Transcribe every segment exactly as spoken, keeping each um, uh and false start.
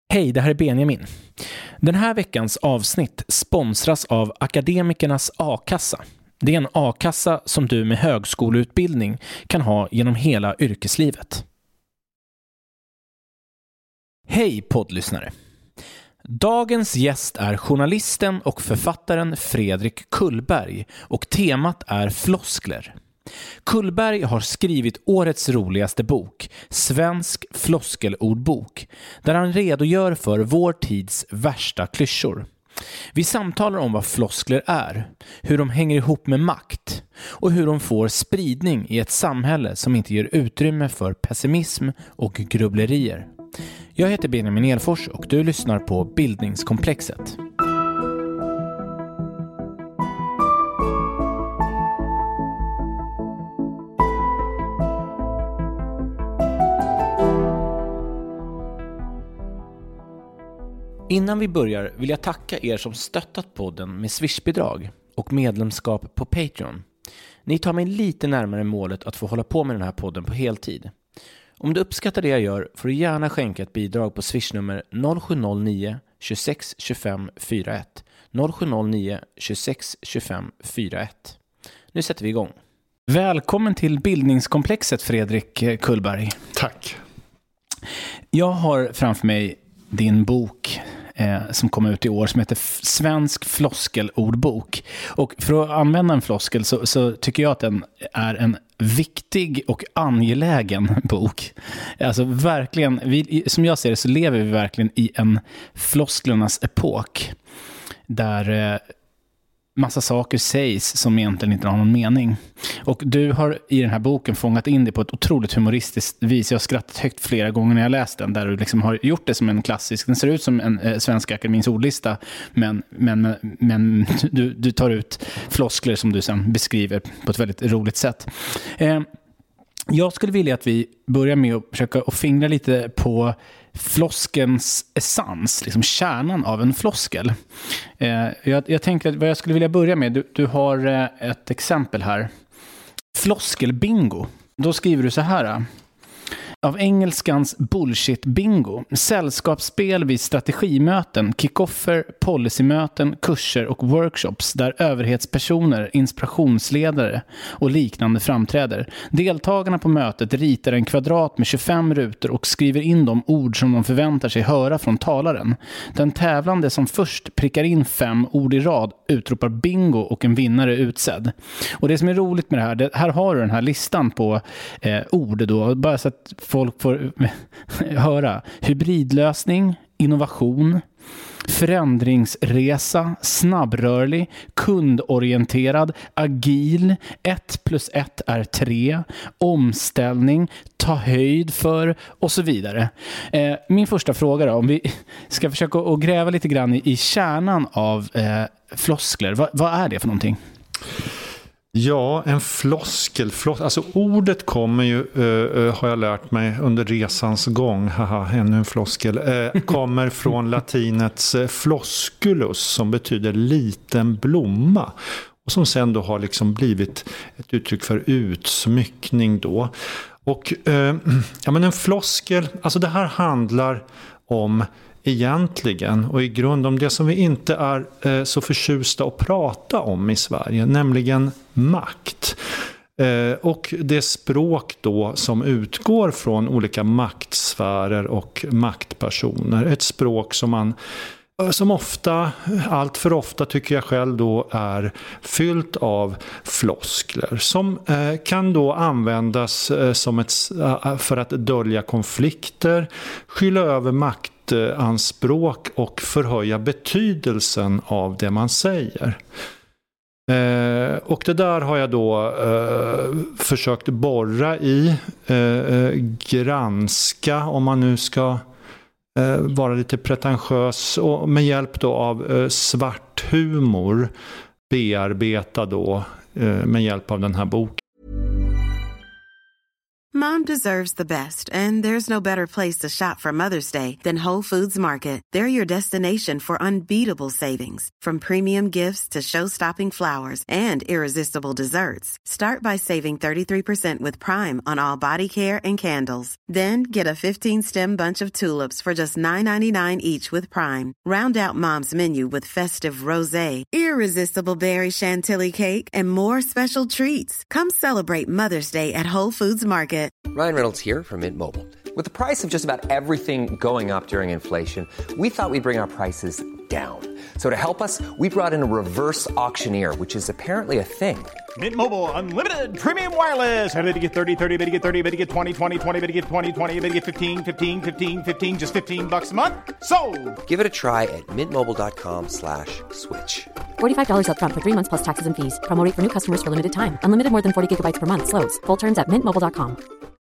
Hej, det här är Benjamin. Den här veckans avsnitt sponsras av Akademikernas A-kassa. Det är en A-kassa som du med högskoleutbildning kan ha genom hela yrkeslivet. Hej poddlyssnare! Dagens gäst är journalisten och författaren Fredrik Kullberg och temat är floskler. Kullberg har skrivit årets roligaste bok, Svensk floskelordbok, där han redogör för vår tids värsta klyschor. Vi samtalar om vad floskler är, hur de hänger ihop med makt och hur de får spridning i ett samhälle som inte ger utrymme för pessimism och grubblerier. Jag heter Benjamin Elfors och du lyssnar på Bildningskomplexet. Innan vi börjar vill jag tacka er som stöttat podden med Swish-bidrag och medlemskap på Patreon. Ni tar mig lite närmare målet att få hålla på med den här podden på heltid. Om du uppskattar det jag gör får du gärna skänka ett bidrag på Swish-nummer noll sju noll nio tjugosex tjugofem fyrtioett. noll sju noll nio tjugosex tjugofem fyrtioett. Nu sätter vi igång. Välkommen till Bildningskomplexet, Fredrik Kullberg. Tack. Jag har framför mig din bok eh, som kom ut i år som heter Svensk floskelordbok. Och för att använda en floskel så, så tycker jag att den är en viktig och angelägen bok. Alltså verkligen, vi, som jag ser det så lever vi verkligen i en flosklernas epok där eh, massa saker sägs som egentligen inte har någon mening. Och du har i den här boken fångat in det på ett otroligt humoristiskt vis. Jag har skrattat högt flera gånger när jag läst den, där du liksom har gjort det som en klassisk. Den ser ut som en eh, Svenska Akademins ordlista, men, men, men, men du, du tar ut floskler som du sen beskriver på ett väldigt roligt sätt. Eh, jag skulle vilja att vi börjar med att försöka att fingra lite på floskens essens, liksom kärnan av en floskel. Eh, jag, jag tänker att vad jag skulle vilja börja med, du, du har eh, ett exempel här. Floskelbingo. Då skriver du så här. Av engelskans bullshit bingo, sällskapsspel vid strategimöten, kickoffer, policymöten, kurser och workshops där överhetspersoner, inspirationsledare och liknande framträder. Deltagarna på mötet ritar en kvadrat med tjugofem rutor och skriver in de ord som de förväntar sig höra från talaren. Den tävlande som först prickar in fem ord i rad utropar bingo och en vinnare utsedd. Och det som är roligt med det här, det, här har du den här listan på eh, ord då, bara så att folk får höra. Hybridlösning, innovation, förändringsresa, snabbrörlig, kundorienterad, agil, ett plus ett är tre, omställning, ta höjd för och så vidare. Eh, min första fråga då, om vi ska försöka att gräva lite grann i, i kärnan av eh, floskler. Va, vad är det för någonting? Ja, en floskel. Flos- alltså ordet kommer ju, uh, uh, har jag lärt mig under resans gång, haha, ännu en floskel, uh, kommer från latinets uh, flosculus som betyder liten blomma. Och som sen då har liksom blivit ett uttryck för utsmyckning då. Och uh, ja, men en floskel, alltså det här handlar om egentligen och i grund om det som vi inte är eh, så förtjusta att prata om i Sverige, nämligen makt. Eh, och det språk då som utgår från olika maktsfärer och maktpersoner. Ett språk som man som ofta, allt för ofta tycker jag själv då, är fyllt av floskler som eh, kan då användas eh, som ett, eh, för att dölja konflikter, skylla över maktanspråk och förhöja betydelsen av det man säger. Eh, och det där har jag då eh, försökt borra i, eh, granska, om man nu ska vara lite pretentiös, och med hjälp då av eh, svart humor bearbeta då eh, med hjälp av den här boken. Mom deserves the best, and there's no better place to shop for Mother's Day than Whole Foods Market. They're your destination for unbeatable savings, from premium gifts to show-stopping flowers and irresistible desserts. Start by saving thirty-three percent with Prime on all body care and candles. Then get a fifteen-stem bunch of tulips for just nine ninety-nine each with Prime. Round out Mom's menu with festive rosé, irresistible berry chantilly cake, and more special treats. Come celebrate Mother's Day at Whole Foods Market. Ryan Reynolds here from Mint Mobile. With the price of just about everything going up during inflation, we thought we'd bring our prices down. So to help us, we brought in a reverse auctioneer, which is apparently a thing. Mint Mobile Unlimited Premium Wireless. How to get thirty, thirty, how to get thirty, how to get twenty, twenty, twenty, how to get twenty, twenty, how to get fifteen, fifteen, fifteen, fifteen, just fifteen bucks a month? Sold! Give it a try at mintmobile.com slash switch. forty-five dollars up front for three months plus taxes and fees. Promo rate for new customers for limited time. Unlimited more than forty gigabytes per month. Slows full terms at mint mobile dot com.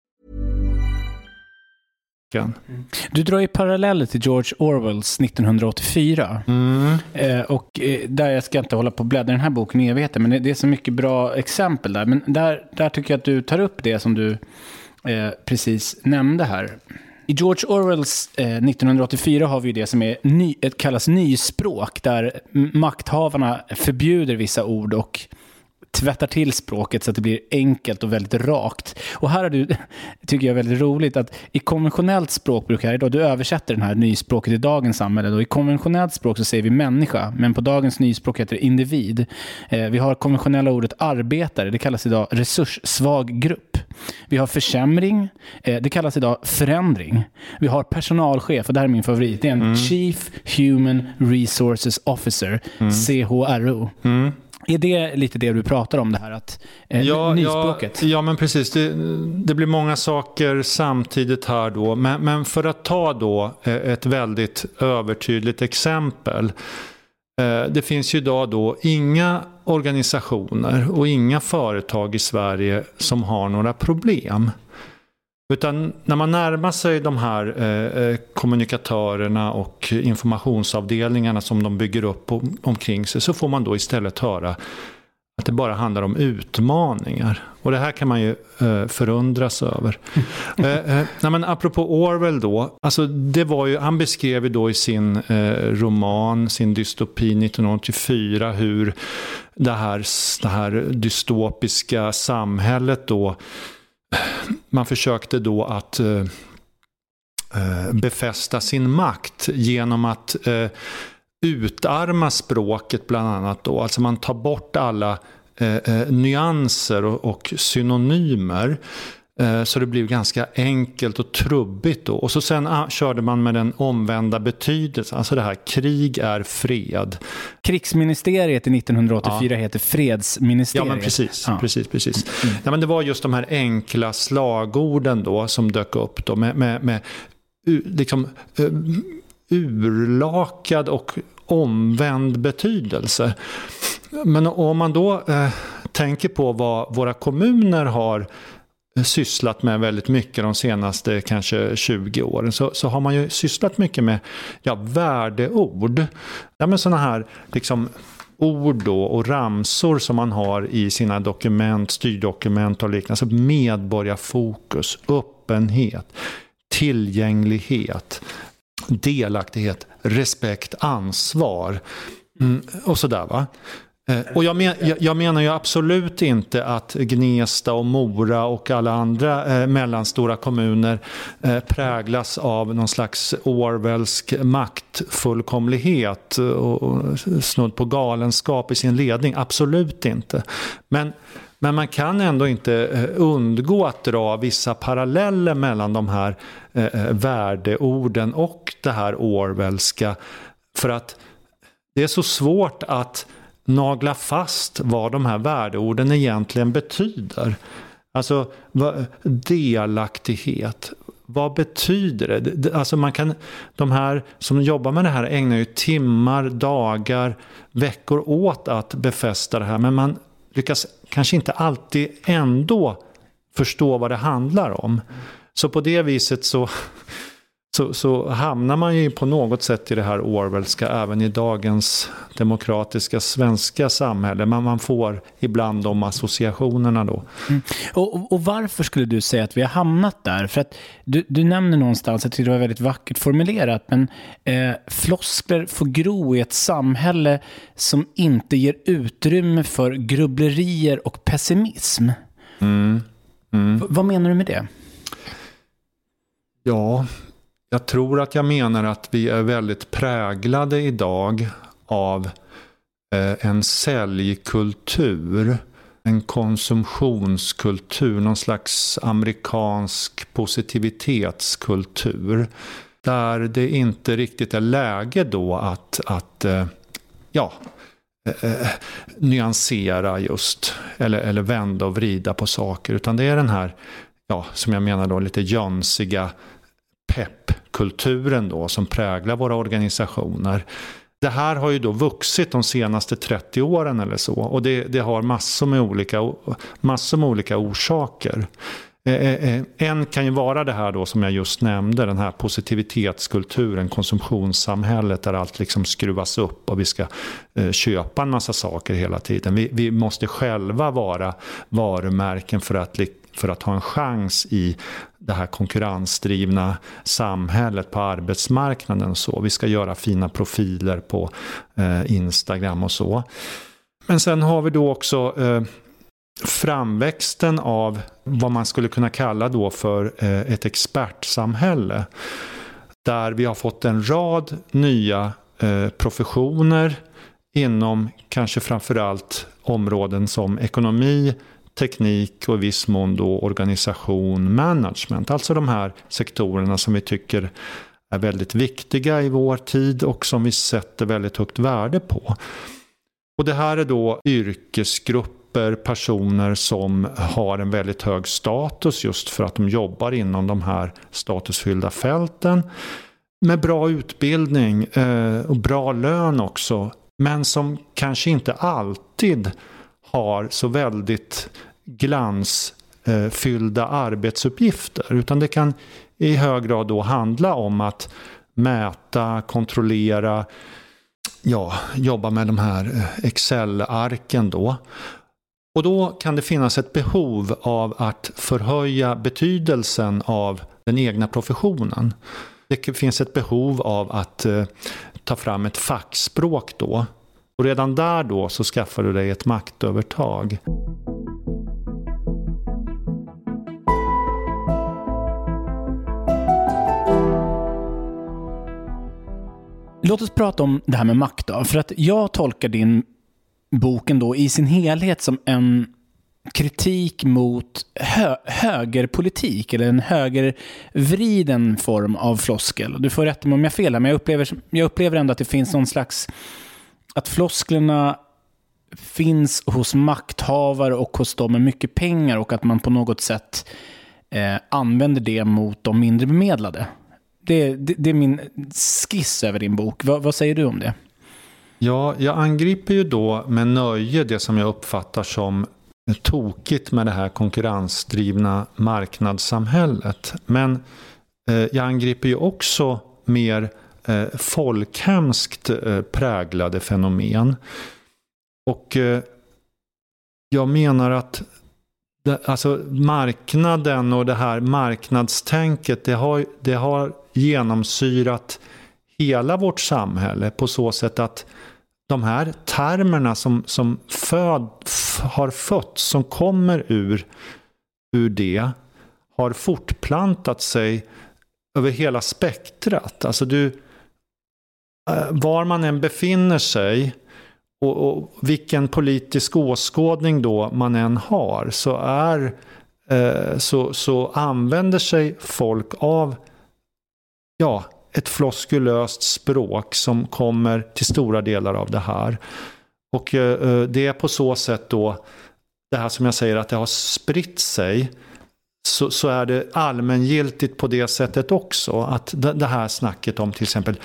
Du drar ju paralleller till George Orwells nittonhundraåttiofyra. Mm. Eh, och eh, där jag ska inte hålla på och bläddra den här boken i evigheten, men det, det är så mycket bra exempel där. Men där, där tycker jag att du tar upp det som du eh, precis nämnde här. I George Orwells eh, nittonhundraåttiofyra har vi det som är ny, ett kallas nyspråk, där makthavarna förbjuder vissa ord och tvättar till språket så att det blir enkelt och väldigt rakt. Och här är du, tycker jag är väldigt roligt, att i konventionellt språkbruk här idag, du översätter den här nyspråket i dagens samhälle. Då. I konventionellt språk så säger vi människa, men på dagens nyspråk heter det individ. Eh, vi har konventionella ordet arbetare, det kallas idag resurssvag grupp. Vi har försämring, eh, det kallas idag förändring. Vi har personalchef, och det här är min favorit, det är en mm. Chief Human Resources Officer, mm. C H R O. Mm. Är det lite det du pratar om, det här att eh, ja, nyspråket? Ja, ja, men precis. Det, det blir många saker samtidigt här då. Men, men för att ta då ett väldigt övertydligt exempel. Eh, det finns ju idag då inga organisationer och inga företag i Sverige som har några problem. Utan när man närmar sig de här eh, kommunikatörerna och informationsavdelningarna som de bygger upp om, omkring sig, så får man då istället höra att det bara handlar om utmaningar. Och det här kan man ju eh, förundras över. eh, eh, nej, men apropå Orwell då, alltså det var ju, han beskrev ju då i sin eh, roman, sin dystopi nittonhundraåttiofyra, hur det här, det här dystopiska samhället då, man försökte då att eh, befästa sin makt genom att eh, utarma språket bland annat då. Alltså man tar bort alla eh, eh, nyanser och, och synonymer. Så det blev ganska enkelt och trubbigt då. Och så sen ah, körde man med den omvända betydelsen. Alltså det här, krig är fred. Krigsministeriet i nittonhundraåttiofyra ja. heter fredsministeriet. Ja, men precis. Ja. precis, precis. Mm. Ja, men det var just de här enkla slagorden då som dök upp då med, med, med liksom urlakad och omvänd betydelse. Men om man då eh, tänker på vad våra kommuner har sysslat med väldigt mycket de senaste kanske tjugo åren, så, så har man ju sysslat mycket med ja, värdeord. Ja, men såna här liksom ord då, och ramsor som man har i sina dokument, styrdokument och liknande. Så medborgarfokus, öppenhet, tillgänglighet, delaktighet, respekt, ansvar mm, och sådär va. Och jag, men, jag, jag menar ju absolut inte att Gnesta och Mora och alla andra eh, mellanstora kommuner eh, präglas av någon slags Orwellsk maktfullkomlighet och, och snudd på galenskap i sin ledning. Absolut inte. Men, men man kan ändå inte eh, undgå att dra vissa paralleller mellan de här eh, värdeorden och det här Orwellska, för att det är så svårt att nagla fast vad de här värdeorden egentligen betyder. Alltså delaktighet. Vad betyder det? Alltså man kan, de här som jobbar med det här ägnar ju timmar, dagar, veckor åt att befästa det här. Men man lyckas kanske inte alltid ändå förstå vad det handlar om. Så på det viset så, så, så hamnar man ju på något sätt i det här Orwellska även i dagens demokratiska svenska samhälle. Men man får ibland de associationerna då. Mm. Och, och, och varför skulle du säga att vi har hamnat där? För att du, du nämner någonstans, jag tycker det var väldigt vackert formulerat, men eh, floskler får gro i ett samhälle som inte ger utrymme för grubblerier och pessimism. Mm. Mm. V- vad menar du med det? Ja, jag tror att jag menar att vi är väldigt präglade idag av eh, en säljkultur, en konsumtionskultur, någon slags amerikansk positivitetskultur, där det inte riktigt är läge då att, att eh, ja, eh, nyansera just, eller, eller vända och vrida på saker, utan det är den här, ja, som jag menar då, lite jönsiga peppkulturen då som präglar våra organisationer. Det här har ju då vuxit de senaste trettio åren eller så, och det, det har massor med olika, massor med olika orsaker. En kan ju vara det här då som jag just nämnde, den här positivitetskulturen, konsumtionssamhället där allt liksom skruvas upp och vi ska eh, köpa en massa saker hela tiden. Vi, vi måste själva vara varumärken för att, för att ha en chans i det här konkurrensdrivna samhället på arbetsmarknaden och så. Vi ska göra fina profiler på eh, Instagram och så. Men sen har vi då också eh, framväxten av vad man skulle kunna kalla då för eh, ett expertsamhälle. Där vi har fått en rad nya eh, professioner inom kanske framförallt områden som ekonomi, teknik och i viss mån då organisation, management. Alltså de här sektorerna som vi tycker är väldigt viktiga i vår tid och som vi sätter väldigt högt värde på. Och det här är då yrkesgrupper, personer som har en väldigt hög status just för att de jobbar inom de här statusfyllda fälten med bra utbildning eh, och bra lön också, men som kanske inte alltid har så väldigt glansfyllda arbetsuppgifter, utan det kan i hög grad då handla om att mäta, kontrollera, ja, jobba med de här Excel-arken då. Och då kan det finnas ett behov av att förhöja betydelsen av den egna professionen. Det finns ett behov av att eh, ta fram ett fackspråk då. Och redan där då så skaffar du dig ett maktövertag. Låt oss prata om det här med makt då. För att jag tolkar din boken då i sin helhet som en kritik mot hö- högerpolitik eller en högervriden form av floskel. Du får rätta mig om jag fel här, men jag upplever, jag upplever ändå att det finns någon slags, att flosklerna finns hos makthavare och hos dem med mycket pengar och att man på något sätt eh, använder det mot de mindre bemedlade. Det, det, det är min skiss över din bok. Va, vad säger du om det? Ja, jag angriper ju då med nöje det som jag uppfattar som tokigt med det här konkurrensdrivna marknadssamhället. Men eh, jag angriper ju också mer eh, folkhemskt eh, präglade fenomen. Och eh, jag menar att det, alltså marknaden och det här marknadstänket, det har, det har genomsyrat hela vårt samhälle på så sätt att de här termerna som, som föd, f, har fötts, som kommer ur, ur det, har fortplantat sig över hela spektrat. Alltså du, var man än befinner sig och, och vilken politisk åskådning då man än har, så, är, eh, så, så använder sig folk av ja, ett floskulöst språk som kommer till stora delar av det här. Och eh, det är på så sätt då, det här som jag säger att det har spritt sig, så, så är det allmängiltigt på det sättet också. Att det, det här snacket om till exempel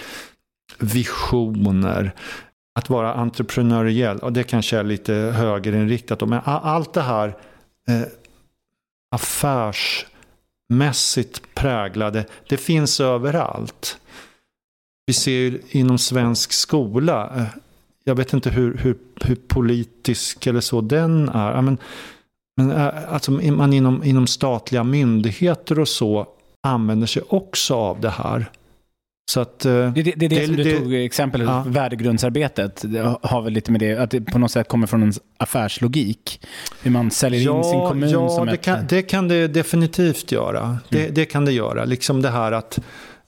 visioner, att vara entreprenöriell, och det kanske är lite högerinriktat. Men allt det här eh, affärs mässigt präglade. Det finns överallt. Vi ser ju inom svensk skola, jag vet inte hur, hur, hur politisk eller så den är, men, men alltså man inom, inom statliga myndigheter och så använder sig också av det här. Så att, det, det, det är det, det som du det, tog exempel, ja. Värdegrundsarbetet det har väl lite med det, att det på något sätt kommer från en affärslogik, hur man säljer ja, in sin kommun. Ja, som det, ett... kan, det kan det definitivt göra. Mm. Det, det kan det göra. Liksom det här att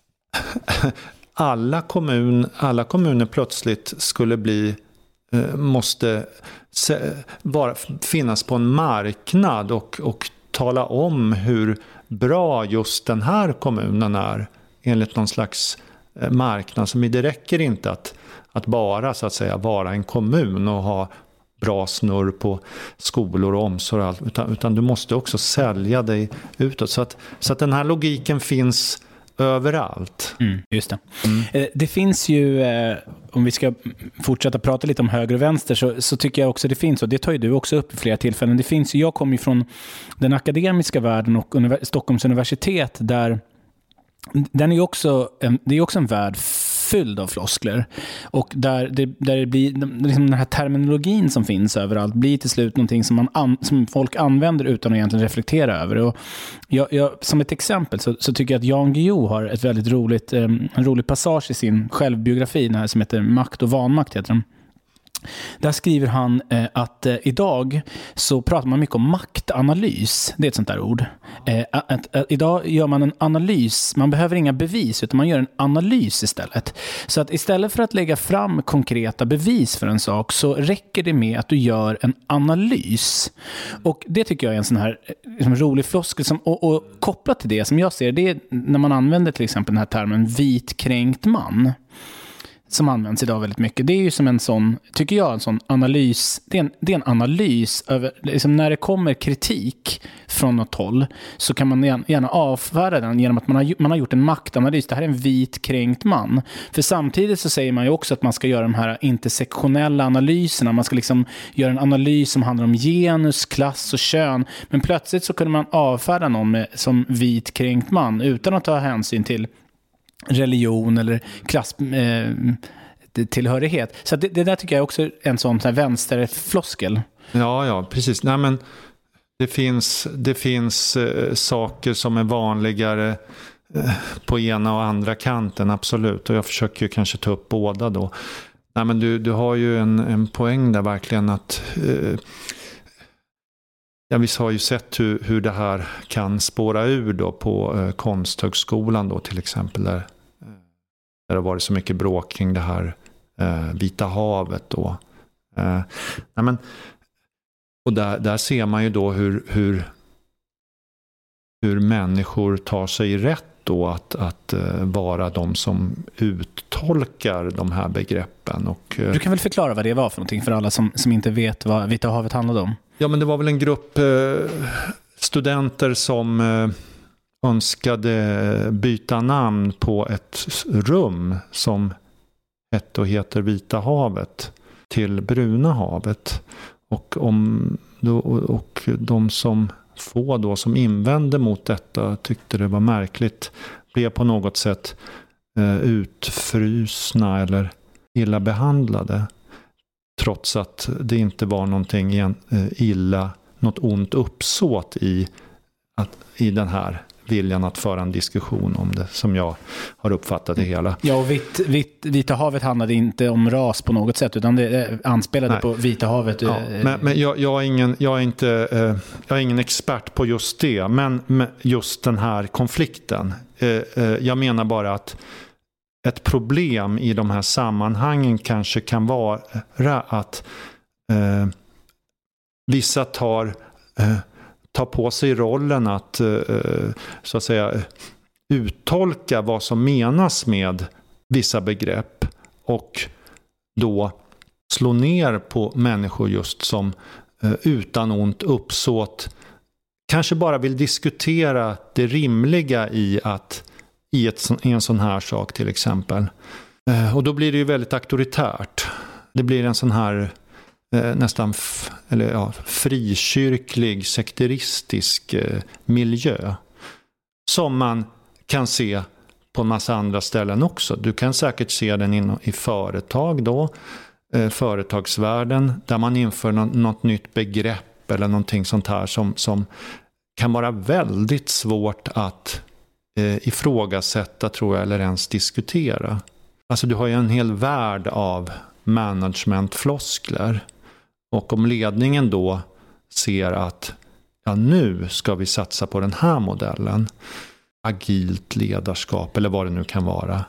alla, kommun, alla kommuner plötsligt skulle bli, eh, måste se, vara, finnas på en marknad och, och tala om hur bra just den här kommunen är enligt någon slags eh, marknad. Som det räcker inte att, att bara så att säga vara en kommun och ha bra snurr på skolor och omsorg och allt, utan, utan du måste också sälja dig utåt. Så att, så att den här logiken finns överallt. Mm, just det. Mm. Eh, det finns ju, eh, om vi ska fortsätta prata lite om höger och vänster, så, så tycker jag också det finns, och det tar ju du också upp i flera tillfällen, det finns ju, jag kommer ju från den akademiska världen och univers- Stockholms universitet, där den är ju också, det är också en värld fylld av floskler, och där det, där det blir liksom den här terminologin som finns överallt blir till slut någonting som, man an, som folk använder utan att egentligen reflektera över. Och jag, jag, som ett exempel så, så tycker jag att Jan Guillou har ett väldigt roligt, en rolig passage i sin självbiografi, den här som heter Makt och vanmakt heter den. Där skriver han eh, att eh, idag så pratar man mycket om maktanalys. Det är ett sånt där ord. Eh, att, att, att, idag gör man en analys. Man behöver inga bevis, utan man gör en analys istället. Så att istället för att lägga fram konkreta bevis för en sak, så räcker det med att du gör en analys. Och det tycker jag är en sån här liksom, rolig floskel som, och, och kopplat till det som jag ser, det är när man använder till exempel den här termen vitkränkt man, som används idag väldigt mycket. Det är ju som en sån, tycker jag, en sån analys. Det är en, det är en analys över, liksom när det kommer kritik från något håll, så kan man gärna, gärna avfärda den genom att man har, man har gjort en maktanalys. Det här är en vit kränkt man. För samtidigt så säger man ju också att man ska göra de här intersektionella analyserna. Man ska liksom göra en analys som handlar om genus, klass och kön. Men plötsligt så kunde man avfärda någon med, som vit kränkt man utan att ta hänsyn till religion eller klass eh, tillhörighet. Så det, det där tycker jag också är en sån här vänsterfloskel. Ja, ja, precis. Nej, men det finns, det finns eh, saker som är vanligare eh, på ena och andra kanten, absolut. Och jag försöker ju kanske ta upp båda då. Nej, men du, du har ju en, en poäng där verkligen att eh, ja, vi har ju sett hur, hur det här kan spåra ur då på eh, Konsthögskolan då till exempel, där, eh, där det har varit så mycket bråk kring det här eh, Vita havet då. Eh, nej men, och där, där ser man ju då hur, hur, hur människor tar sig rätt då att, att eh, vara de som uttolkar de här begreppen. Och, eh, du kan väl förklara vad det var för någonting för alla som, som inte vet vad Vita havet handlade om? Ja, men det var väl en grupp eh, studenter som eh, önskade byta namn på ett rum som hette och heter Vita havet till Bruna havet. Och, om, då, och de som få då som invände mot detta tyckte det var märkligt, blev på något sätt eh, utfrusna eller illa behandlade. Trots att det inte var någonting igen, eh, illa, något ont uppsåt i, att, i den här viljan att föra en diskussion om det, som jag har uppfattat det hela. Ja, och vitt, vitt, Vita havet handlade inte om ras på något sätt, utan det anspelade Nej. på Vita havet. Ja, men men jag, jag, är ingen, jag, är inte, eh, jag är ingen expert på just det, men med just den här konflikten. Eh, eh, jag menar bara att ett problem i de här sammanhangen kanske kan vara att eh, vissa tar, eh, tar på sig rollen att, eh, så att säga, uttolka vad som menas med vissa begrepp och då slå ner på människor just som eh, utan ont uppsåt kanske bara vill diskutera det rimliga i att i, ett, i en sån här sak till exempel. Eh, och då blir det ju väldigt auktoritärt. Det blir en sån här eh, nästan f- eller, ja, frikyrklig, sekteristisk eh, miljö. som man kan se på en massa andra ställen också. Du kan säkert se den in, i företag då, eh, företagsvärlden, där man inför något, något nytt begrepp eller någonting sånt här som, som kan vara väldigt svårt att eh, ifrågasätta, tror jag, eller ens diskutera. Alltså du har ju en hel värld av managementfloskler, och om ledningen då ser att ja, nu ska vi satsa på den här modellen, agilt ledarskap eller vad det nu kan vara,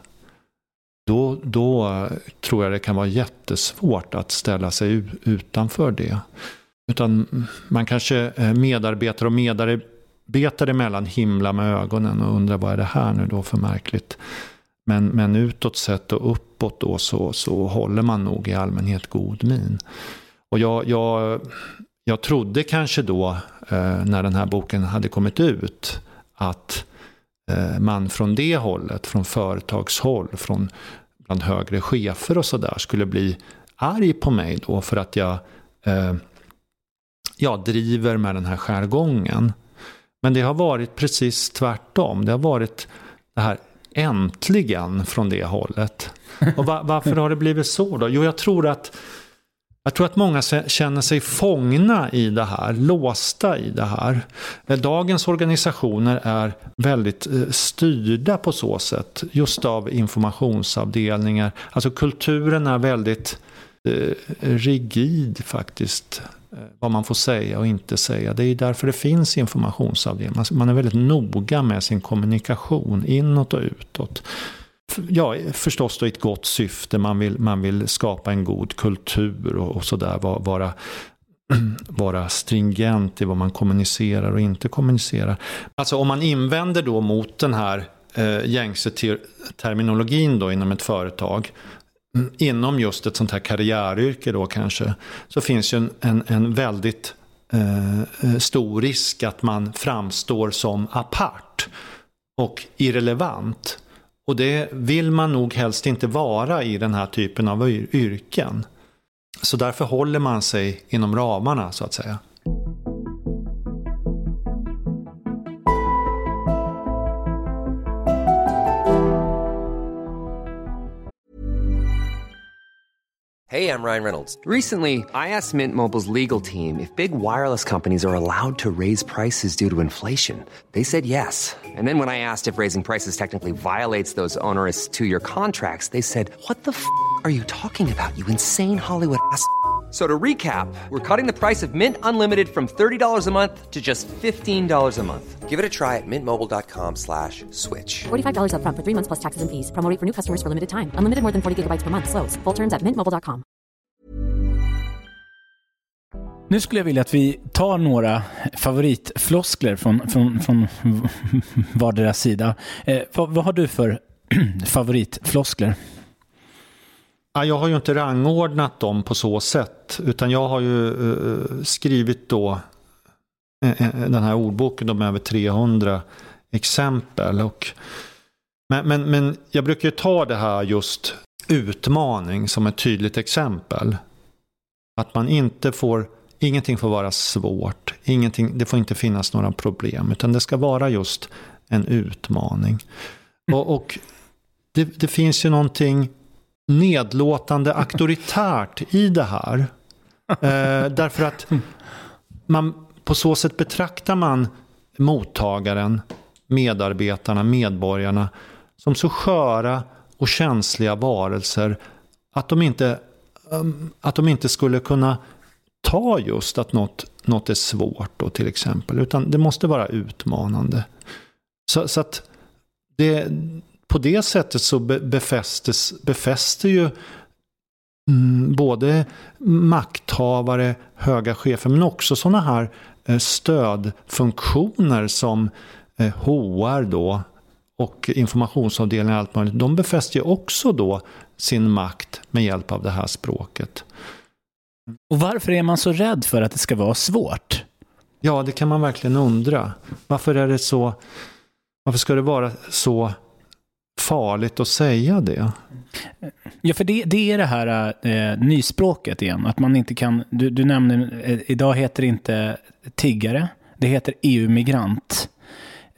då, då tror jag det kan vara jättesvårt att ställa sig utanför det. Utan man kanske medarbetare och medarbetare emellan himla med ögonen och undrar, vad är det här nu då för märkligt? Men, men utåt sett och uppåt då så, så håller man nog i allmänhet god min. Och jag, jag, jag trodde kanske då eh, när den här boken hade kommit ut att eh, man från det hållet, från företagshåll, från bland högre chefer och sådär, skulle bli arg på mig då för att jag, eh, jag driver med den här skärgången. Men det har varit precis tvärtom. Det har varit det här äntligen från det hållet. Och va- varför har det blivit så då? Jo, jag tror att jag tror att många känner sig fångna i det här, låsta i det här. Dagens organisationer är väldigt styrda på så sätt, just av informationsavdelningar. Alltså kulturen är väldigt eh, rigid faktiskt, vad man får säga och inte säga. Det är därför det finns informationsavdelningar. Man är väldigt noga med sin kommunikation inåt och utåt. Ja, förstås då i ett gott syfte. Man vill, man vill skapa en god kultur och, och sådär. Vara, vara stringent i vad man kommunicerar och inte kommunicerar. Alltså om man invänder då mot den här eh, gängse ter- terminologin då inom ett företag, inom just ett sånt här karriäryrke då kanske, så finns ju en, en, en väldigt eh, stor risk att man framstår som apart och irrelevant. Och det vill man nog helst inte vara i den här typen av yrken. Så därför håller man sig inom ramarna så att säga. Hey, I'm Ryan Reynolds. Recently, I asked Mint Mobile's legal team if big wireless companies are allowed to raise prices due to inflation. They said yes. And then when I asked if raising prices technically violates those onerous two-year contracts, they said, what the f*** are you talking about, you insane Hollywood ass f- So to recap, we're cutting the price of Mint Unlimited from thirty dollars a month to just fifteen dollars a month. Give it a try at mintmobile.com slash switch. forty-five dollars up front for three months plus taxes and fees. Promo rate for new customers for limited time. Unlimited more than forty gigabytes per month. Slows full terms at mint mobile dot com. Nu skulle jag vilja att vi tar några favoritfloskler från, från, från vardera sida. Eh, vad, vad har du för favoritfloskler? Ja, jag har ju inte rangordnat dem på så sätt, utan jag har ju uh, skrivit då uh, den här ordboken om över trehundra exempel. Och, men, men, men jag brukar ju ta det här just utmaning som ett tydligt exempel. Att man inte får, ingenting får vara svårt, ingenting, det får inte finnas några problem, utan det ska vara just en utmaning. Mm. Och, och det, det finns ju någonting nedlåtande auktoritärt i det här. Eh, därför att man, på så sätt betraktar man mottagaren, medarbetarna, medborgarna som så sköra och känsliga varelser att de inte, um, att de inte skulle kunna ta just att något, något är svårt då, till exempel, utan det måste vara utmanande. Så, så att det, på det sättet så befästes, befäster ju mm, både makthavare, höga chefer, men också sådana här eh, stödfunktioner som eh, H R då och informationsavdelningar och allt möjligt. De befäster ju också då sin makt med hjälp av det här språket. Och varför är man så rädd för att det ska vara svårt? Ja, det kan man verkligen undra. Varför är det så, varför ska det vara så farligt att säga det? Ja, för det, det är det här eh, nyspråket igen. Att man inte kan, du, du nämnde, eh, idag heter det inte tiggare, det heter E U-migrant.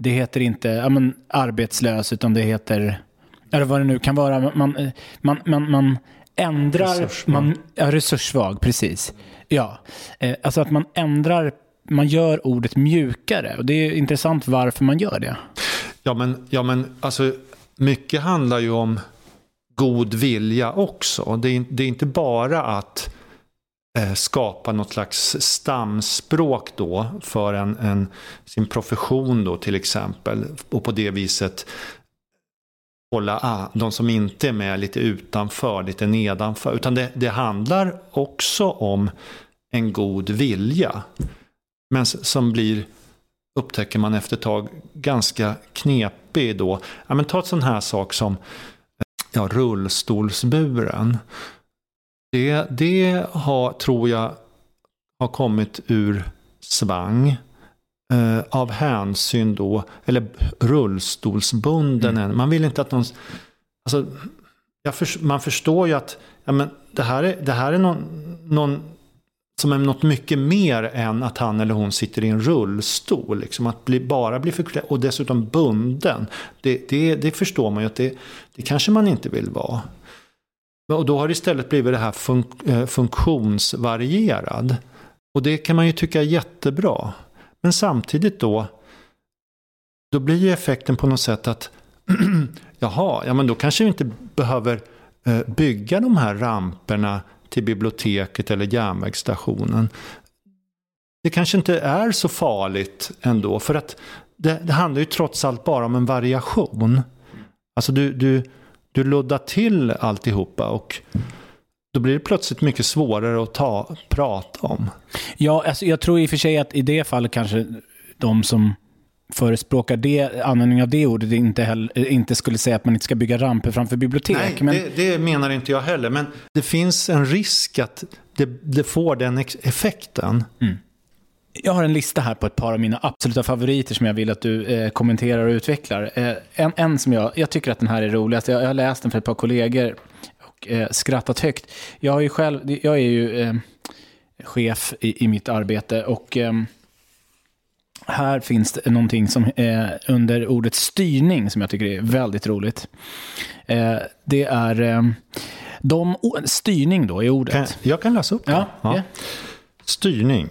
det heter inte ja, men, arbetslös, utan det heter, eller vad det nu kan vara, man, man, man, man ändrar, resurssvag. man, ja, resurssvag, precis. Ja, eh, alltså att man ändrar, man gör ordet mjukare, och det är intressant varför man gör det. Ja, men, ja, men alltså, mycket handlar ju om god vilja också. Det är, det är inte bara att eh, skapa något slags stamspråk då för en, en, sin profession då till exempel, och på det viset hålla ah, de som inte är med lite utanför, lite nedanför, utan det, det handlar också om en god vilja, men som blir, upptäcker man efter ett tag, ganska knepig då. Ja, men ta ett sån här sak som ja, rullstolsburen. Det, det har, tror jag, har kommit ur svang eh, av hänsyn då, eller rullstolsbunden. Mm. Man vill inte att någon, alltså, jag för, man förstår ju att ja, men det här är, det här är någon, någon som är något mycket mer än att han eller hon sitter i en rullstol. Liksom att bli, bara bli förklädd och dessutom bunden. Det, det, det förstår man ju att det, det kanske man inte vill vara. Och då har det istället blivit det här fun- funktionsvarierad. Och det kan man ju tycka är jättebra. Men samtidigt då, då blir ju effekten på något sätt att jaha, ja men då kanske vi inte behöver eh, bygga de här ramperna till biblioteket eller järnvägsstationen. Det kanske inte är så farligt ändå, för att det, det handlar ju trots allt bara om en variation. Alltså du, du, du luddar till alltihopa, och då blir det plötsligt mycket svårare att ta, prata om. Ja, alltså jag tror i och för sig att i det fallet kanske de som förespråkar det, användning av det ordet inte, heller, inte skulle säga att man inte ska bygga ramper framför bibliotek. Nej, men... det, det menar inte jag heller. Men det finns en risk att det, det får den ex- effekten. Mm. Jag har en lista här på ett par av mina absoluta favoriter som jag vill att du eh, kommenterar och utvecklar. Eh, en, en som jag, jag tycker att den här är roligast. Jag, jag har läst den för ett par kollegor och eh, skrattat högt. Jag, har ju själv, jag är ju eh, chef i, i mitt arbete, och eh, här finns det någonting som eh, under ordet styrning som jag tycker är väldigt roligt. Eh, det är eh, de, styrning då i ordet. Kan, jag kan läsa upp det. Ja, ja. yeah. Styrning.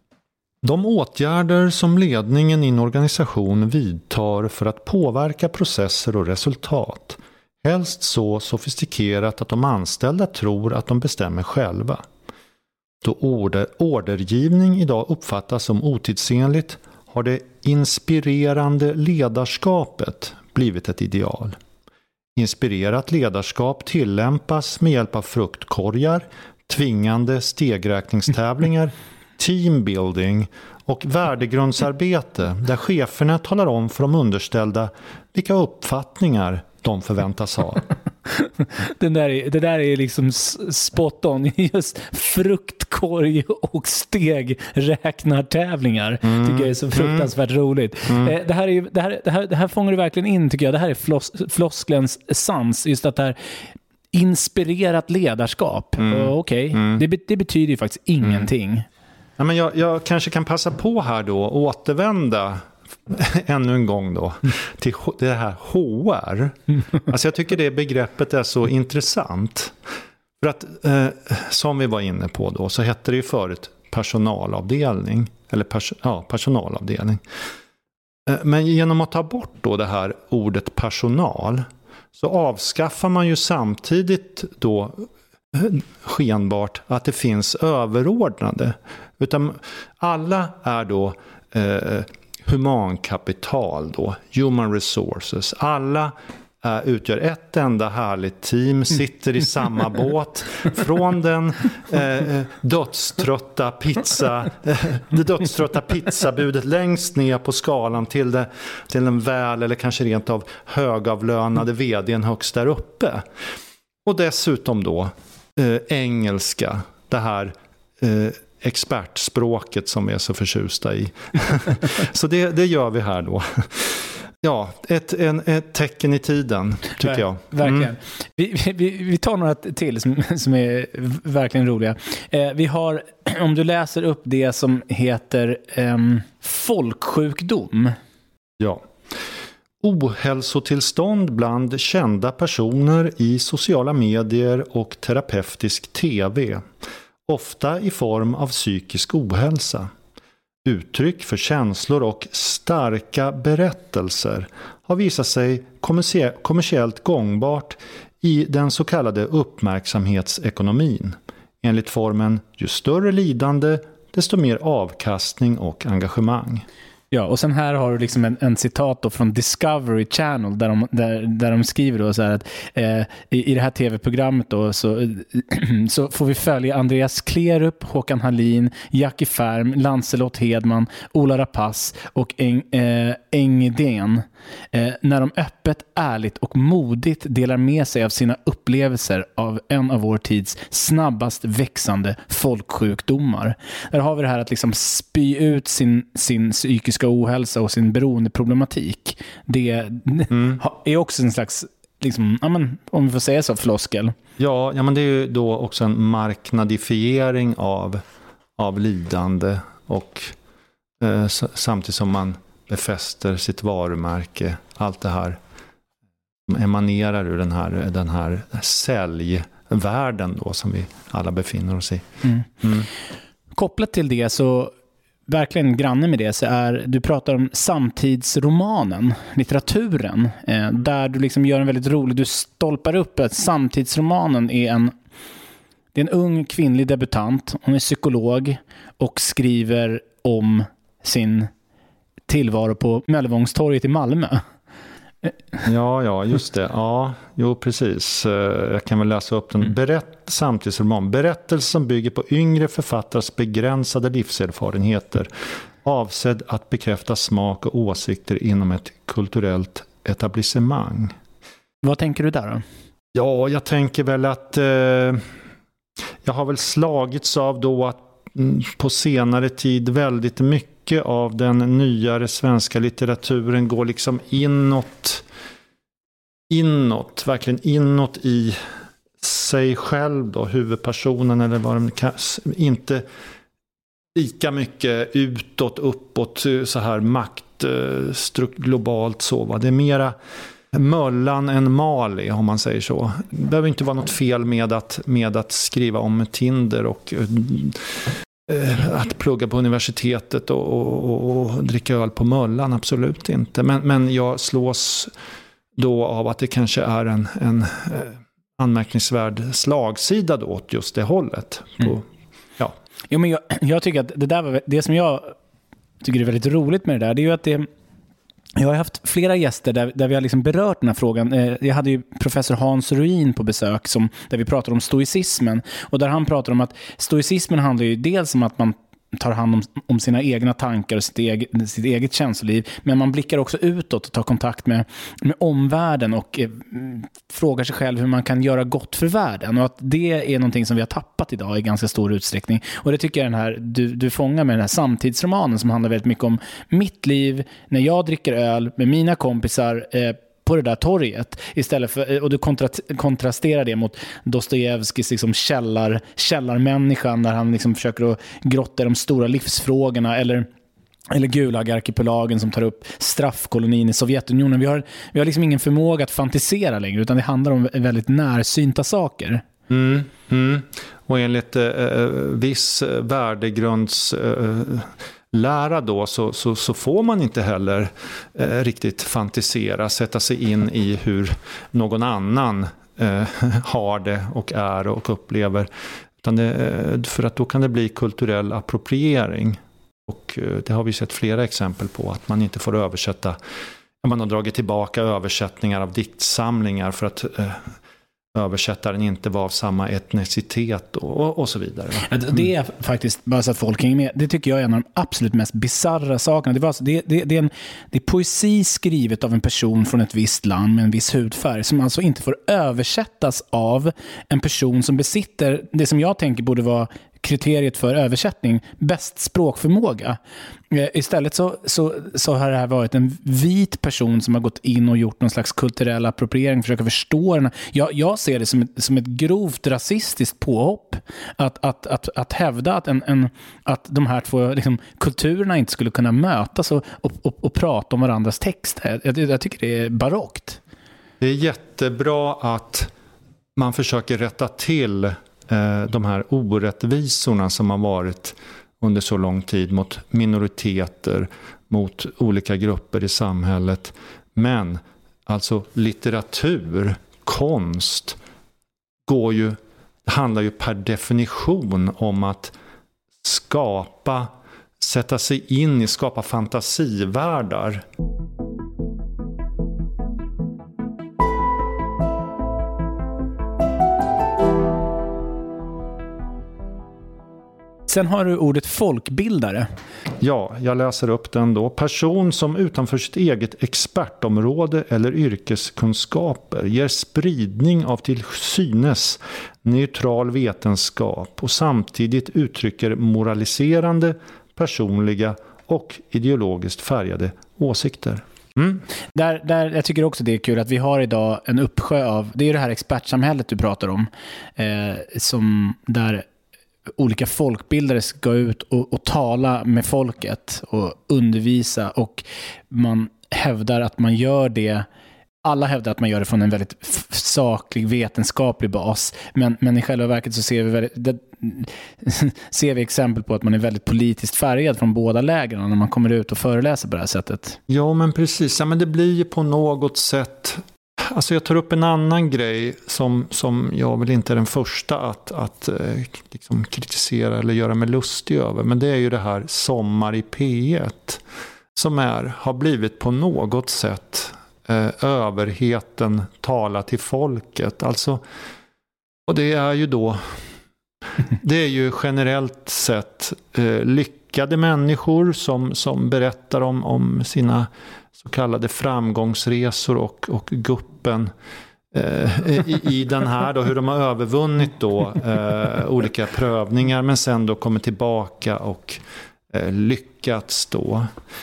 De åtgärder som ledningen i en organisation vidtar för att påverka processer och resultat. Helst så sofistikerat att de anställda tror att de bestämmer själva. Då order, ordergivning idag uppfattas som otidsenligt, har det inspirerande ledarskapet blivit ett ideal. Inspirerat ledarskap tillämpas med hjälp av fruktkorgar, tvingande stegräkningstävlingar, teambuilding och värdegrundsarbete där cheferna talar om för de underställda vilka uppfattningar de förväntas ha. Den där är, det där är liksom spot on. Just fruktkorg och stegräknartävlingar mm. tycker jag är så fruktansvärt mm. roligt. Mm. Det, här är, det, här, det, här, det här fångar du verkligen in, tycker jag. Det här är flos, flosklens sans. Just att det här inspirerat ledarskap. Mm. Okej, okay. mm. det, det betyder ju faktiskt ingenting. Mm. Ja, men jag, jag kanske kan passa på här då och återvända ännu en gång då till det här H R. Alltså jag tycker det begreppet är så intressant. För att eh, som vi var inne på då, så hette det ju förut personalavdelning. Eller pers- ja, personalavdelning. Eh, men genom att ta bort då det här ordet personal, så avskaffar man ju samtidigt då skenbart att det finns överordnade. Utan alla är då eh, humankapital då, human resources. Alla äh, utgör ett enda härligt team, sitter i samma båt. Från den eh, dödströtta pizza, eh, det dödströtta pizzabudet längst ner på skalan till, det, till en väl eller kanske rent av högavlönade vdn högst där uppe. Och dessutom då eh, engelska, det här eh, expertspråket som vi är så förtjusta i. Så det, det gör vi här då. Ja, ett, en, ett tecken i tiden, tycker Ver- jag. Verkligen. Mm. Vi, vi, vi tar några till som, som är verkligen roliga. Eh, vi har, om du läser upp det som heter eh, folksjukdom. Ja. ohälsotillstånd bland kända personer i sociala medier och terapeutisk tv, ofta i form av psykisk ohälsa. Uttryck för känslor och starka berättelser har visat sig kommersiellt gångbart i den så kallade uppmärksamhetsekonomin. Enligt formen ju större lidande, desto mer avkastning och engagemang. Ja, och sen här har du liksom en, en citat då från Discovery Channel där de, där, där de skriver då så här att eh, i, i det här tv-programmet då så, så får vi följa Andreas Klerup, Håkan Hallin, Jackie Färm, Lancelot Hedman, Ola Rapace och Eng, eh, Engden eh, när de öppet, ärligt och modigt delar med sig av sina upplevelser av en av vår tids snabbast växande folksjukdomar. Där har vi det här att liksom spy ut sin, sin psykiska ohälsa och sin beroendeproblematik. Det mm. är också en slags, liksom, ja, men, om vi får säga så, floskel. Ja, ja, men det är ju då också en marknadifiering av, av lidande och eh, samtidigt som man befäster sitt varumärke. Allt det här emanerar ur den här, den här säljvärlden då som vi alla befinner oss i. Mm. Mm. Kopplat till det så verkligen granne med det så är, du pratar om samtidsromanen, litteraturen, eh, där du liksom gör en väldigt rolig, du stolpar upp att samtidsromanen är en det är en ung kvinnlig debutant, hon är psykolog och skriver om sin tillvaro på Möllevångstorget i Malmö. Ja, ja, just det. Ja, jo, precis. Jag kan väl läsa upp den. Mm. Berätt, samtidsroman. Berättelse som bygger på yngre författares begränsade livserfarenheter. Avsedd att bekräfta smak och åsikter inom ett kulturellt etablissemang. Vad tänker du där då? Ja, jag tänker väl att eh, jag har väl slagits av då att mm, på senare tid väldigt mycket av den nyare svenska litteraturen går liksom inåt, inåt, verkligen inåt i sig själv då, huvudpersonen eller vad de kan, inte lika mycket utåt, uppåt, så här makt, globalt så va. Det är mera Möllan än Mali om man säger så. Det behöver inte vara något fel med att, med att skriva om Tinder och att plugga på universitetet och, och, och dricka öl på Möllan, absolut inte. Men, men jag slås då av att det kanske är en, en eh, anmärkningsvärd slagsida då åt just det hållet. På, mm. ja. Jo, men jag, jag tycker att det där var, det som jag tycker är väldigt roligt med det där, det är ju att det, jag har haft flera gäster där, där vi har liksom berört den här frågan. Jag hade ju professor Hans Ruin på besök som, där vi pratar om stoicismen. Och där han pratar om att stoicismen handlar ju dels om att man tar hand om, om sina egna tankar och sitt eget, sitt eget känsloliv. Men man blickar också utåt och tar kontakt med, med omvärlden och eh, frågar sig själv hur man kan göra gott för världen. Och att det är någonting som vi har tappat idag i ganska stor utsträckning. Och det tycker jag den här, du, du fångar med den här samtidsromanen som handlar väldigt mycket om mitt liv när jag dricker öl med mina kompisar eh, på det där torget istället för, och du kontra- kontrasterar det mot Dostojevskis liksom källar, källarmänniskan där han liksom försöker att grotta i de stora livsfrågorna eller, eller Gulag-arkipelagen som tar upp straffkolonin i Sovjetunionen. Vi har, vi har liksom ingen förmåga att fantisera längre utan det handlar om väldigt närsynta saker. Mm, mm. Och enligt eh, viss värdegrunds eh, lära då så, så, så får man inte heller eh, riktigt fantisera, sätta sig in i hur någon annan eh, har det och är och upplever. Utan det, för att då kan det bli kulturell appropriering. Och eh, det har vi sett flera exempel på att man inte får översätta. Man har dragit tillbaka översättningar av diktsamlingar för att eh, översättaren inte var av samma etnicitet och, och så vidare. Mm. Det är faktiskt, bara så att folk hänger med, det tycker jag är en av de absolut mest bizarra sakerna. Det, var alltså, det, det, det, är en, det är poesi skrivet av en person från ett visst land med en viss hudfärg som alltså inte får översättas av en person som besitter det som jag tänker borde vara kriteriet för översättning, bäst språkförmåga. Istället så, så, så har det här varit en vit person som har gått in och gjort någon slags kulturell appropriering, försöka förstå den. Jag, jag ser det som ett, som ett grovt rasistiskt påhopp att, att, att, att hävda att, en, en, att de här två liksom, kulturerna inte skulle kunna mötas och, och, och, och prata om varandras texter. Jag, jag tycker det är barockt. Det är jättebra att man försöker rätta till eh, de här orättvisorna som har varit under så lång tid mot minoriteter, mot olika grupper i samhället. Men alltså litteratur, konst går ju, handlar ju per definition om att skapa, sätta sig in i, skapa fantasivärldar. Sen har du ordet folkbildare. Ja, jag läser upp den då. Person som utanför sitt eget expertområde eller yrkeskunskaper ger spridning av till synes neutral vetenskap och samtidigt uttrycker moraliserande, personliga och ideologiskt färgade åsikter. Mm. Där, där, jag tycker också det är kul att vi har idag en uppsjö av, det är det här expertsamhället du pratar om, eh, som där olika folkbildare ska ut och, och tala med folket och undervisa, och man hävdar att man gör det, alla hävdar att man gör det från en väldigt f- saklig vetenskaplig bas, men, men i själva verket så ser vi, väldigt, det, ser vi exempel på att man är väldigt politiskt färgad från båda lägren när man kommer ut och föreläser på det här sättet. Ja, men precis. Ja, men det blir ju på något sätt. Alltså jag tar upp en annan grej som, som jag väl inte är den första att, att eh, liksom kritisera eller göra mig lustig över. Men det är ju det här Sommar i P ett som är, har blivit på något sätt eh, överheten tala till folket. Alltså, och det är ju då, det är ju generellt sett eh, lyckade människor som, som berättar om, om sina så kallade framgångsresor och, och guppen eh, i, i den här då, hur de har övervunnit då eh, olika prövningar men sen då kommer tillbaka och eh, lyckats då.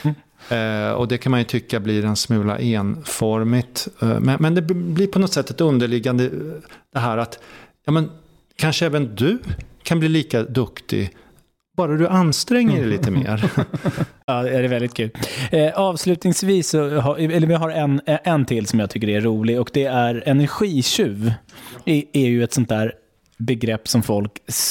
Eh, och det kan man ju tycka blir en smula enformigt. Eh, men, men det blir på något sätt ett underliggande det här att ja, men, kanske även du kan bli lika duktig bara du anstränger dig lite mer. Ja, det är väldigt kul. Eh, avslutningsvis så har, eller vi har en, en till som jag tycker är rolig, och det är energitjuv. Det är ju ett sånt där begrepp som folk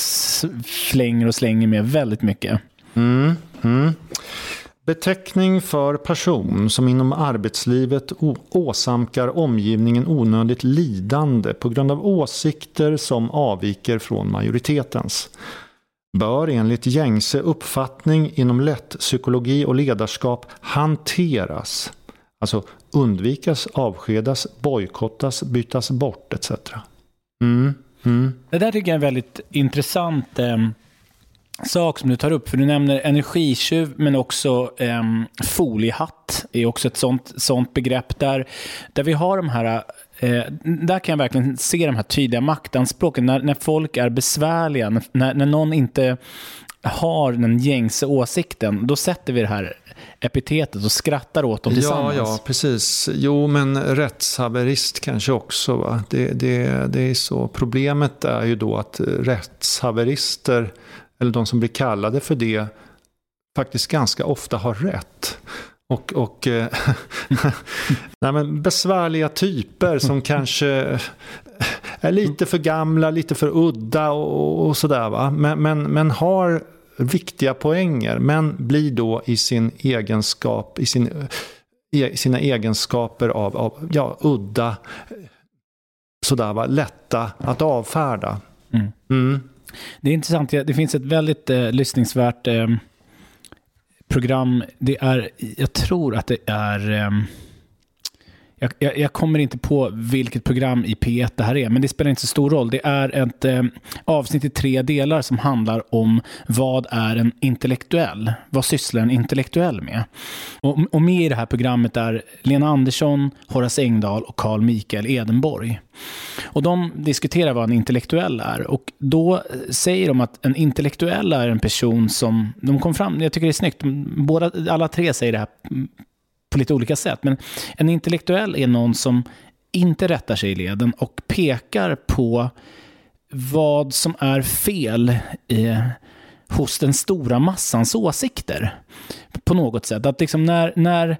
flänger och slänger med väldigt mycket. Mm, mm. Beteckning för person som inom arbetslivet åsamkar omgivningen onödigt lidande på grund av åsikter som avviker från majoritetens. Bör enligt gängse uppfattning inom lättpsykologi och ledarskap hanteras. Alltså undvikas, avskedas, bojkottas, bytas bort et cetera. Mm, mm. Det där tycker jag är en väldigt intressant eh, sak som du tar upp. För du nämner energitjuv men också eh, foliehatt är också ett sånt, sånt begrepp där, där vi har de här. Eh, där kan jag verkligen se de här tydliga maktanspråken när, när folk är besvärliga, när, när någon inte har den gängse åsikten, då sätter vi det här epitetet och skrattar åt dem tillsammans. Ja, ja, precis. Jo, men rättshaverist kanske också. Va? Det, det, det är så. Problemet är ju då att rättshaverister, eller de som blir kallade för det, faktiskt ganska ofta har rätt. Och, och eh, nej, men besvärliga typer som kanske är lite för gamla, lite för udda och, och sådär va. Men, men, men har viktiga poänger, men blir då i sin egenskap, i sin, i sina egenskaper av, av ja, udda, sådär va, lätta att avfärda. Mm. Mm. Det är intressant, det finns ett väldigt eh, lyssningsvärt eh, program. Det är, jag tror att det är, eh, Jag, jag, jag kommer inte på vilket program i P ett det här är, men det spelar inte så stor roll. Det är ett eh, avsnitt i tre delar som handlar om vad är en intellektuell? Vad sysslar en intellektuell med? Och, och med i det här programmet är Lena Andersson, Horace Engdahl och Carl Michael Edenborg. Och de diskuterar vad en intellektuell är. Och då säger de att en intellektuell är en person som... De kom fram, jag tycker det är snyggt. Båda, alla tre säger det här på lite olika sätt. Men en intellektuell är någon som inte rättar sig i leden och pekar på vad som är fel i, hos den stora massans åsikter. På något sätt. Att liksom när... när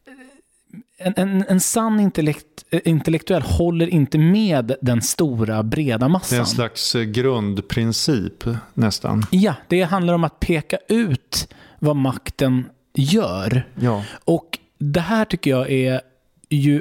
En, en, en sann intellekt, intellektuell håller inte med den stora, breda massan. Det är en slags grundprincip nästan. Ja, det handlar om att peka ut vad makten gör. Ja. Och det här tycker jag är ju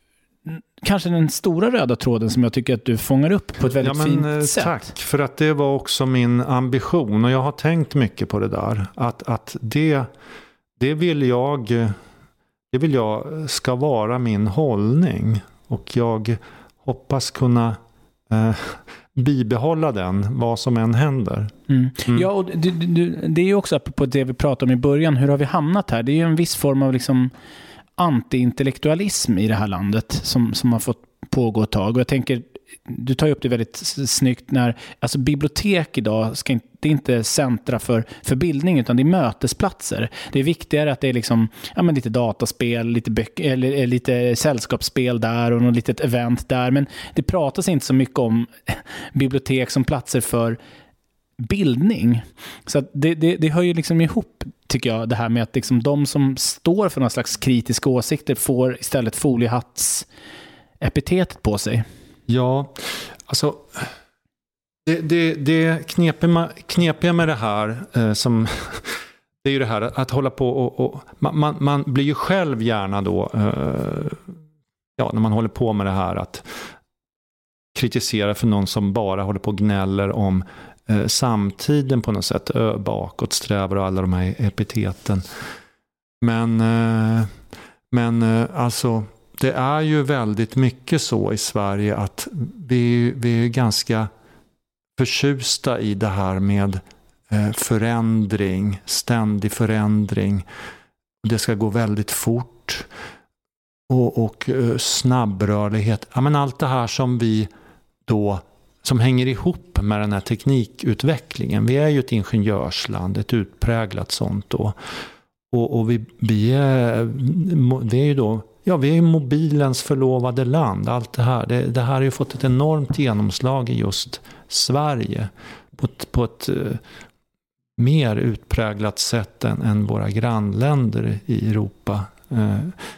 kanske den stora röda tråden som jag tycker att du fångar upp på ett väldigt ja, men, fint sätt. Tack, för att det var också min ambition. Och jag har tänkt mycket på det där. Att, att det, det vill jag... Det vill jag ska vara min hållning, och jag hoppas kunna eh, bibehålla den vad som än händer. Mm. Mm. Ja, och det, det, det är ju också på det vi pratade om i början, hur har vi hamnat här? Det är ju en viss form av liksom anti-intellektualism i det här landet som, som har fått pågå ett tag. Och jag tänker, du tar ju upp det väldigt snyggt när, alltså bibliotek idag ska inte, det är inte centra för, för bildning, utan det är mötesplatser. Det är viktigare att det är liksom, ja, men lite dataspel, lite böcker, eller lite sällskapsspel där och något litet event där. Men det pratas inte så mycket om bibliotek som platser för bildning. Så att det, det, det hör ju liksom ihop, tycker jag, det här med att liksom de som står för någon slags kritiska åsikter får istället foliehatts-epitetet på sig. Ja, alltså det, det, det knepiga, knepiga med det här eh, som det är ju det här att hålla på och, och man, man, man blir ju själv gärna då eh, ja, när man håller på med det här att kritisera för någon som bara håller på och gnäller om eh, samtiden på något sätt, ö, bakåt, strävar och alla de här epiteten. Men eh, men eh, alltså det är ju väldigt mycket så i Sverige att vi, vi är ganska förtjusta i det här med eh, förändring, ständig förändring. Det ska gå väldigt fort och, och eh, snabbrörlighet. Ja, men allt det här som vi då, som hänger ihop med den här teknikutvecklingen. Vi är ju ett ingenjörsland, ett utpräglat sånt då. Och, och vi, vi, är, vi är ju då Ja, vi är ju mobilens förlovade land. Allt det här. Det, det här har ju fått ett enormt genomslag i just Sverige. På ett, på ett uh, mer utpräglat sätt än, än våra grannländer i Europa. Uh,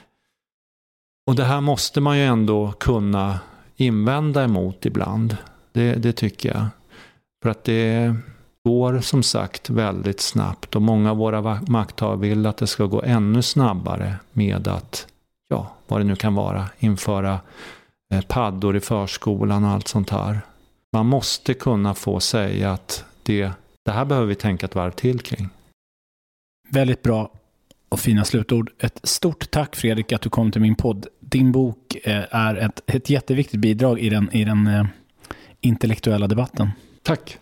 och det här måste man ju ändå kunna invända emot ibland. Det, det tycker jag. För att det går som sagt väldigt snabbt. Och många av våra makthavare vill att det ska gå ännu snabbare med att, ja, vad det nu kan vara, införa eh, paddor i förskolan och allt sånt här. Man måste kunna få säga att det, det här behöver vi tänka ett varv till kring. Väldigt bra och fina slutord. Ett stort tack, Fredrik, att du kom till min podd. Din bok eh, är ett, ett jätteviktigt bidrag i den, i den eh, intellektuella debatten. Tack.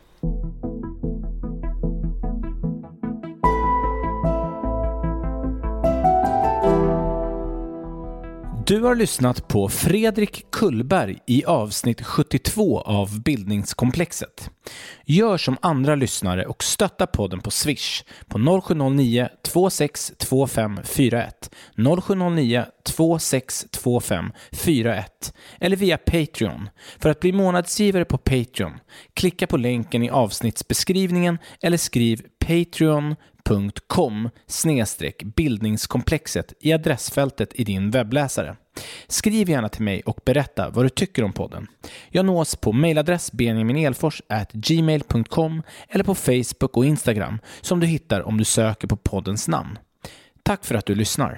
Du har lyssnat på Fredrik Kullberg i avsnitt sjuttiotvå av Bildningskomplexet. Gör som andra lyssnare och stötta podden på Swish på noll sju noll nio två sex två fem fyra ett, noll sju noll nio två sex två fem fyra ett eller via Patreon. För att bli månadsgivare på Patreon, klicka på länken i avsnittsbeskrivningen eller skriv patreon punkt com snedstreck bildningskomplexet i adressfältet i din webbläsare. Skriv gärna till mig och berätta vad du tycker om podden. Jag nås på mailadress benjaminelfors at gmail punkt com eller på Facebook och Instagram som du hittar om du söker på poddens namn. Tack för att du lyssnar.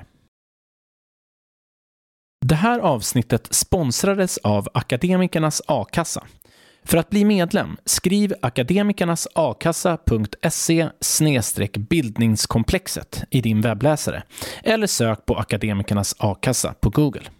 Det här avsnittet sponsrades av Akademikernas A-kassa. För att bli medlem, skriv akademikernasakassa punkt se snedstreck bildningskomplexet i din webbläsare eller sök på Akademikernas A-kassa på Google.